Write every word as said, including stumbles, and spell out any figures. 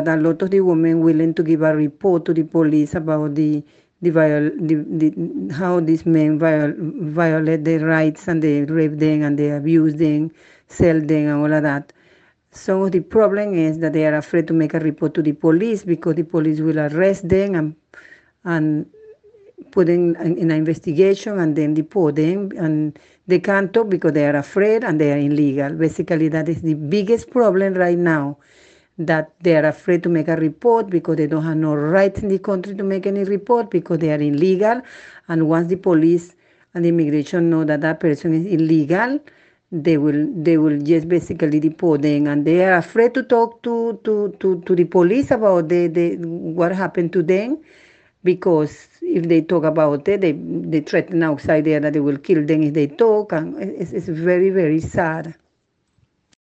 a lot of the women willing to give a report to the police about the the, viol- the, the how these men viol- violate their rights and they rape them and they abuse them, sell them and all of that. So the problem is that they are afraid to make a report to the police because the police will arrest them and and put in, in, in an investigation and then deport them, and they can't talk because they are afraid and they are illegal. Basically, that is the biggest problem right now, that they are afraid to make a report because they don't have no right in the country to make any report because they are illegal. And once the police and the immigration know that that person is illegal, they will they will just basically deport them, and they are afraid to talk to to, to, to the police about the, the what happened to them, because if they talk about it, they they threaten outside there that they will kill them if they talk, and it's, it's very very sad.